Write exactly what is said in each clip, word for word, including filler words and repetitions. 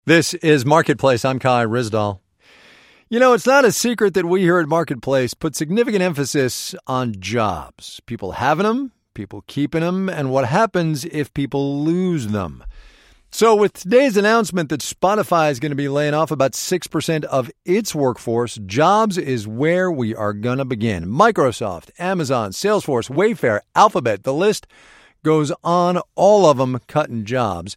This is Marketplace. I'm Kai Ryssdal. You know, it's not a secret that we here at Marketplace put significant emphasis on jobs. People having them, people keeping them, and what happens if people lose them. So with today's announcement that Spotify is going to be laying off about six percent of its workforce, jobs is where we are going to begin. Microsoft, Amazon, Salesforce, Wayfair, Alphabet, the list goes on, all of them cutting jobs.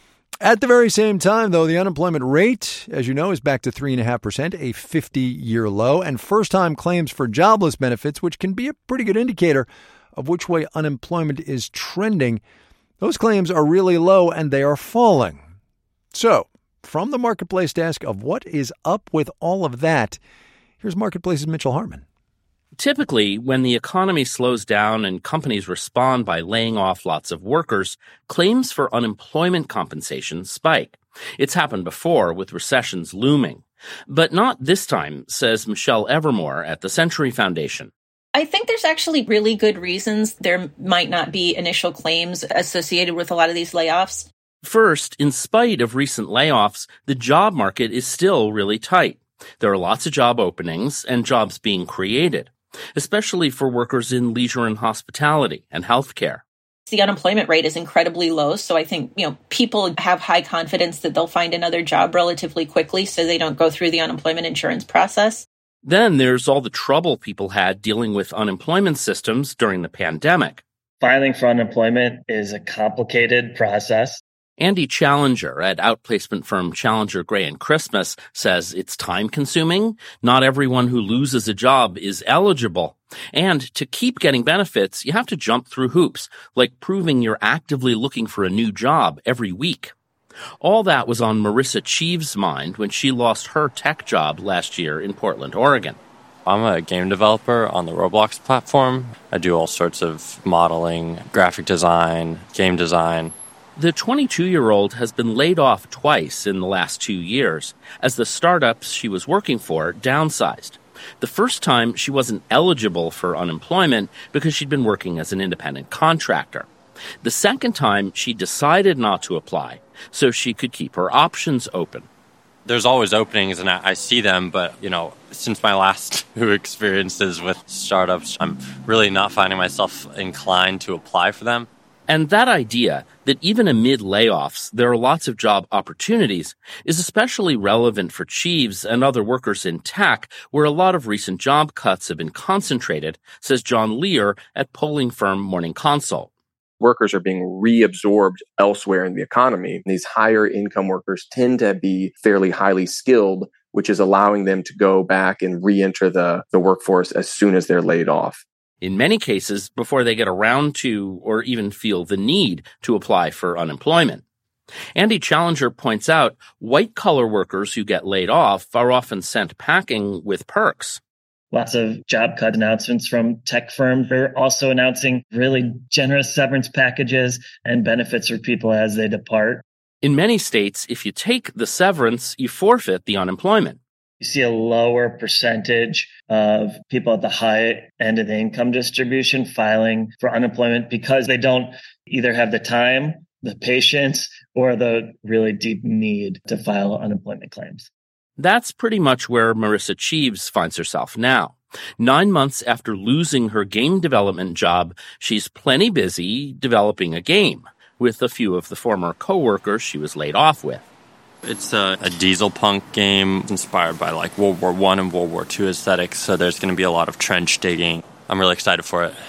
At the very same time, though, the unemployment rate, as you know, is back to three point five percent, a fifty-year low, and first-time claims for jobless benefits, which can be a pretty good indicator of which way unemployment is trending, those claims are really low and they are falling. So, from the Marketplace desk of what is up with all of that, here's Marketplace's Mitchell Hartman. Typically, when the economy slows down and companies respond by laying off lots of workers, claims for unemployment compensation spike. It's happened before with recessions looming. But not this time, says Michelle Evermore at the Century Foundation. I think there's actually really good reasons there might not be initial claims associated with a lot of these layoffs. First, in spite of recent layoffs, the job market is still really tight. There are lots of job openings and jobs being created, especially for workers in leisure and hospitality and healthcare. The unemployment rate is incredibly low, so I think, you know, people have high confidence that they'll find another job relatively quickly so they don't go through the unemployment insurance process. Then there's all the trouble people had dealing with unemployment systems during the pandemic. Filing for unemployment is a complicated process. Andy Challenger at outplacement firm Challenger Gray and Christmas says it's time-consuming. Not everyone who loses a job is eligible. And to keep getting benefits, you have to jump through hoops, like proving you're actively looking for a new job every week. All that was on Marissa Cheeves' mind when she lost her tech job last year in Portland, Oregon. I'm a game developer on the Roblox platform. I do all sorts of modeling, graphic design, game design. The twenty-two-year-old has been laid off twice in the last two years as the startups she was working for downsized. The first time, she wasn't eligible for unemployment because she'd been working as an independent contractor. The second time, she decided not to apply so she could keep her options open. There's always openings, and I, I see them, but, you know, since my last two experiences with startups, I'm really not finding myself inclined to apply for them. And that idea that even amid layoffs, there are lots of job opportunities is especially relevant for Cheeves and other workers in tech, where a lot of recent job cuts have been concentrated, says John Lear at polling firm Morning Consult. Workers are being reabsorbed elsewhere in the economy. These higher income workers tend to be fairly highly skilled, which is allowing them to go back and re-enter the, the workforce as soon as they're laid off. In many cases, before they get around to or even feel the need to apply for unemployment. Andy Challenger points out white-collar workers who get laid off are often sent packing with perks. Lots of job cut announcements from tech firms. They're also announcing really generous severance packages and benefits for people as they depart. In many states, if you take the severance, you forfeit the unemployment. You see a lower percentage of people at the high end of the income distribution filing for unemployment because they don't either have the time, the patience, or the really deep need to file unemployment claims. That's pretty much where Marissa Cheeves finds herself now. Nine months after losing her game development job, she's plenty busy developing a game with a few of the former coworkers she was laid off with. It's a, a diesel punk game inspired by like World War One and World War Two aesthetics, so there's going to be a lot of trench digging. I'm really excited for it.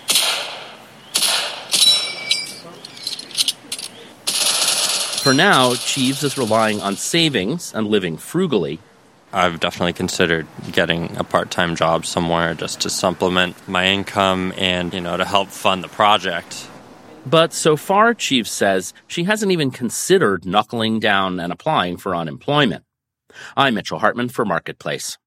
For now, Cheeves is relying on savings and living frugally. I've definitely considered getting a part-time job somewhere just to supplement my income and, you know, to help fund the project. But so far, Cheeves says she hasn't even considered knuckling down and applying for unemployment. I'm Mitchell Hartman for Marketplace.